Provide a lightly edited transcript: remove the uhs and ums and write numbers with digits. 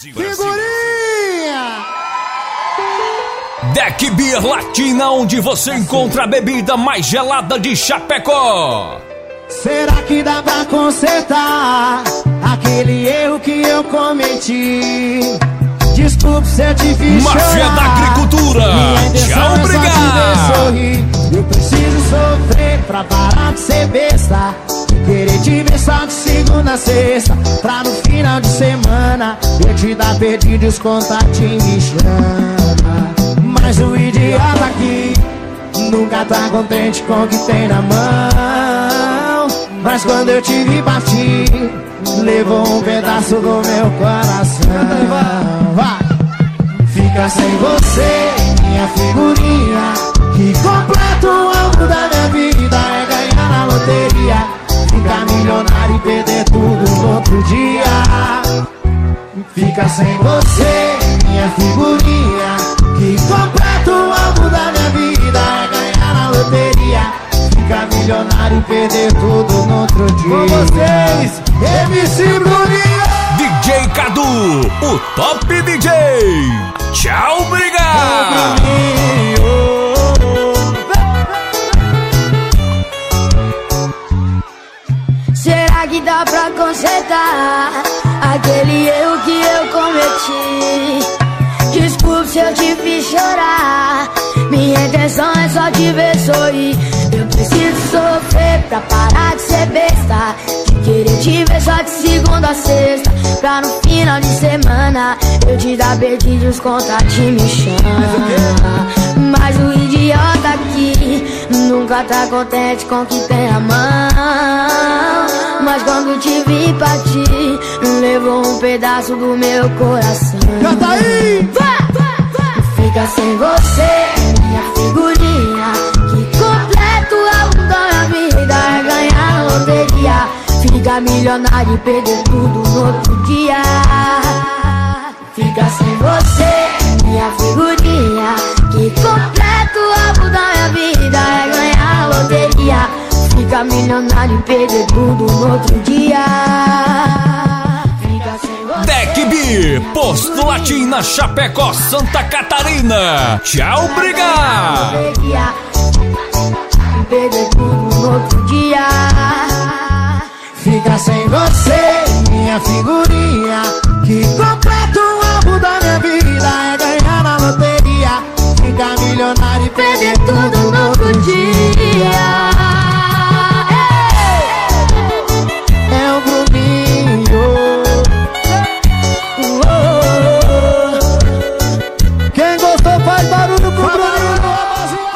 Figurinha! Deck Beer Latina, onde você encontra a bebida mais gelada de Chapecó. Será que dá pra consertar aquele erro que eu cometi? Desculpe se eu te fiz chorar. Máfia da Agricultura, tchau, obrigado. Eu preciso sofrer pra parar de ser besta, de querer te ver só de segunda a sexta, pra no final de semana eu te dar perdidos, contato e me chama. Mas o idiota aqui nunca tá contente com o que tem na mão. Mas quando eu te vi partir, levou um pedaço do meu coração. Vai! Fica sem você, minha figurinha, que completa o alvo da minha vida é ganhar na loteria, ficar milionário e perder tudo no outro dia. Fica sem você, minha figurinha, que completa o alvo da minha vida é ganhar na loteria, ficar milionário e perder tudo no outro dia. Com vocês, MC Bruninho, DJ Cadu, o top DJ. Tchau, obrigado. Será que dá pra consertar aquele erro que eu cometi? Desculpe se eu te fiz chorar, minha intenção é só te ver sorrir. Eu preciso sofrer pra parar de ser besta, de querer te ver só de segunda a sexta, pra no final de semana eu te dar beijos, contato e me chama. Mas o idiota aqui nunca tá contente com o que tem na mão. Mas quando te vi partir, levou um pedaço do meu coração. Canta aí! Fica sem você, minha figurinha, que completa o alvo da minha vida é ganhar na loteria, ficar milionário e perder tudo no outro dia. Fica sem você, minha figurinha, que completa o alvo da minha vida é ganhar na loteria, ficar milionário e perder tudo no outro dia. Fica sem você. Deck Beer, Posto Latina, Chapecó, Santa Catarina. Tchau, obrigado. Perder tudo no outro dia. Fica sem você, minha figurinha, que completa